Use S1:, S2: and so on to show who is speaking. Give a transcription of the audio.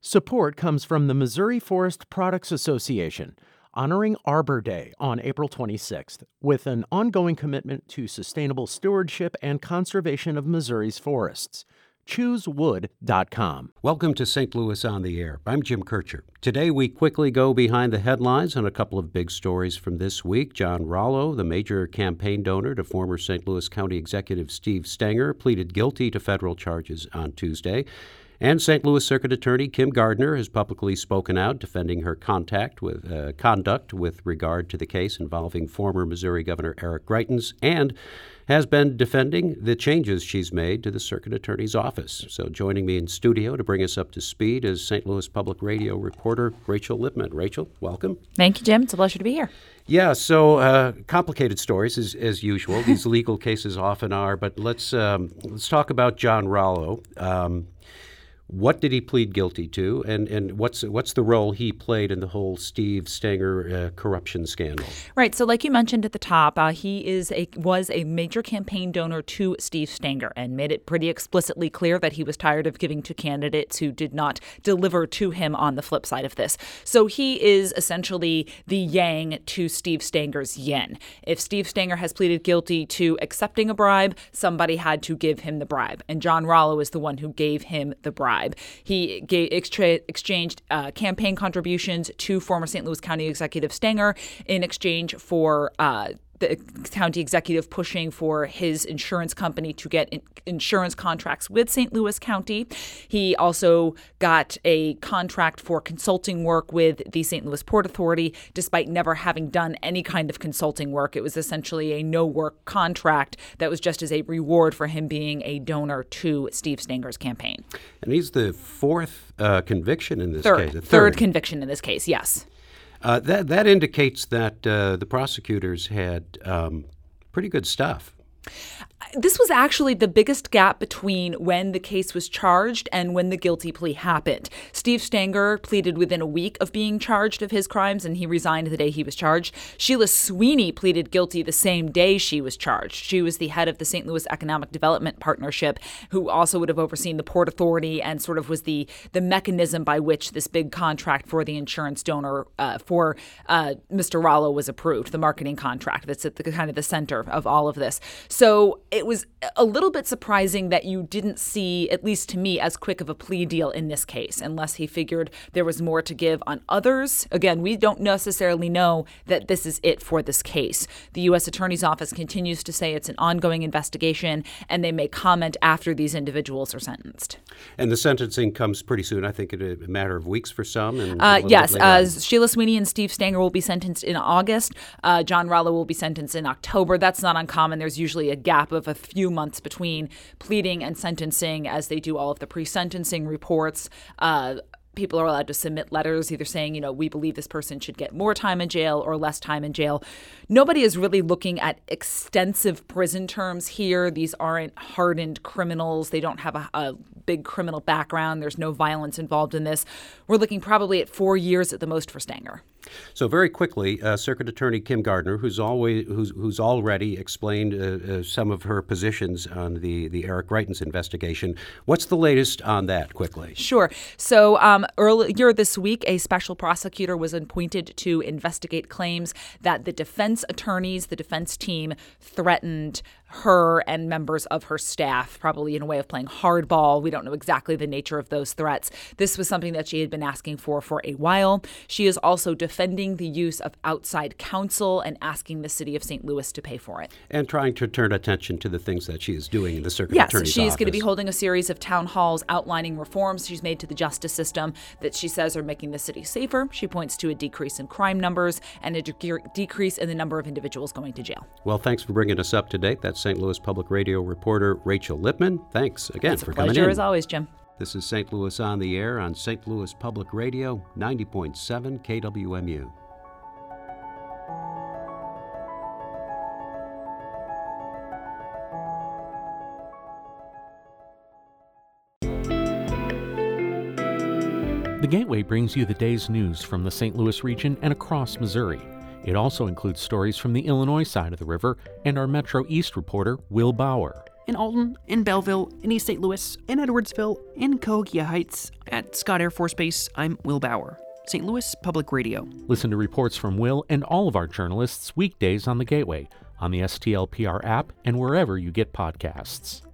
S1: Support comes from the Missouri Forest Products Association, honoring Arbor Day on April 26th, with an ongoing commitment to sustainable stewardship and conservation of Missouri's forests. ChooseWood.com.
S2: Welcome to St. Louis on the Air. I'm Jim Kircher. Today we quickly go behind the headlines on a couple of big stories from this week. John Rallo, the major campaign donor to former St. Louis County Executive Steve Stenger, pleaded guilty to federal charges on Tuesday. And St. Louis Circuit Attorney Kim Gardner has publicly spoken out, defending her conduct with regard to the case involving former Missouri Governor Eric Greitens, and has been defending the changes she's made to the Circuit Attorney's office. So joining me in studio to bring us up to speed is St. Louis Public Radio reporter Rachel Lippman. Rachel, welcome.
S3: Thank you, Jim. It's a pleasure to be here.
S2: Yeah, so complicated stories as usual. These legal cases often are, but let's talk about John Rallo. What did he plead guilty to, and what's the role he played in the whole Steve Stenger corruption scandal?
S3: Right. So, like you mentioned at the top, he was a major campaign donor to Steve Stenger and made it pretty explicitly clear that he was tired of giving to candidates who did not deliver to him on the flip side of this. So he is essentially the yang to Steve Stenger's yin. If Steve Stenger has pleaded guilty to accepting a bribe, somebody had to give him the bribe, and John Rallo is the one who gave him the bribe. He exchanged campaign contributions to former St. Louis County Executive Stenger in exchange for the county executive pushing for his insurance company to get insurance contracts with St. Louis County. He also got a contract for consulting work with the St. Louis Port Authority, despite never having done any kind of consulting work. It was essentially a no-work contract that was just as a reward for him being a donor to Steve Stenger's campaign.
S2: And he's the fourth conviction in this
S3: case.
S2: Third.
S3: Third conviction in this case, yes.
S2: That indicates that the prosecutors had pretty good stuff.
S3: This was actually the biggest gap between when the case was charged and when the guilty plea happened. Steve Stenger pleaded within a week of being charged of his crimes, and he resigned the day he was charged. Sheila Sweeney pleaded guilty the same day she was charged. She was the head of the St. Louis Economic Development Partnership, who also would have overseen the Port Authority and sort of was the mechanism by which this big contract for the insurance donor for Mr. Rallo was approved, the marketing contract that's at the kind of the center of all of this. So it was a little bit surprising that you didn't see, at least to me, as quick of a plea deal in this case, unless he figured there was more to give on others. Again, we don't necessarily know that this is it for this case. The U.S. Attorney's Office continues to say it's an ongoing investigation, and they may comment after these individuals are sentenced.
S2: And the sentencing comes pretty soon, I think, in a matter of weeks for some. And
S3: yes, Sheila Sweeney and Steve Stenger will be sentenced in August. John Rallo will be sentenced in October. That's not uncommon. There's usually a gap of a few months between pleading and sentencing as they do all of the pre-sentencing reports. People are allowed to submit letters either saying, we believe this person should get more time in jail or less time in jail. Nobody is really looking at extensive prison terms here. These aren't hardened criminals. They don't have a big criminal background. There's no violence involved in this. We're looking probably at 4 years at the most for Stenger.
S2: So very quickly, Circuit Attorney Kim Gardner, who's already explained some of her positions on the Eric Greitens investigation. What's the latest on that, quickly?
S3: Sure. So earlier this week, a special prosecutor was appointed to investigate claims that the defense attorneys, the defense team, threatened her and members of her staff, probably in a way of playing hardball. We don't know exactly the nature of those threats. This was something that she had been asking for a while. She is also defending the use of outside counsel and asking the city of St. Louis to pay for it.
S2: And trying to turn attention to the things that she is doing in the Circuit Attorney's office.
S3: Yes, she's going to be holding a series of town halls outlining reforms she's made to the justice system that she says are making the city safer. She points to a decrease in crime numbers and a decrease in the number of individuals going to jail.
S2: Well, thanks for bringing us up to date. That's St. Louis Public Radio reporter Rachel Lippman. Thanks again for coming in.
S3: It's a pleasure as always, Jim.
S2: This is St. Louis on the Air on St. Louis Public Radio, 90.7 KWMU.
S1: The Gateway brings you the day's news from the St. Louis region and across Missouri. It also includes stories from the Illinois side of the river and our Metro East reporter, Will Bauer.
S4: in Alton, in Belleville, in East St. Louis, in Edwardsville, in Cahokia Heights. At Scott Air Force Base, I'm Will Bauer, St. Louis Public Radio.
S5: Listen to reports from Will and all of our journalists weekdays on The Gateway, on the STLPR app, and wherever you get podcasts.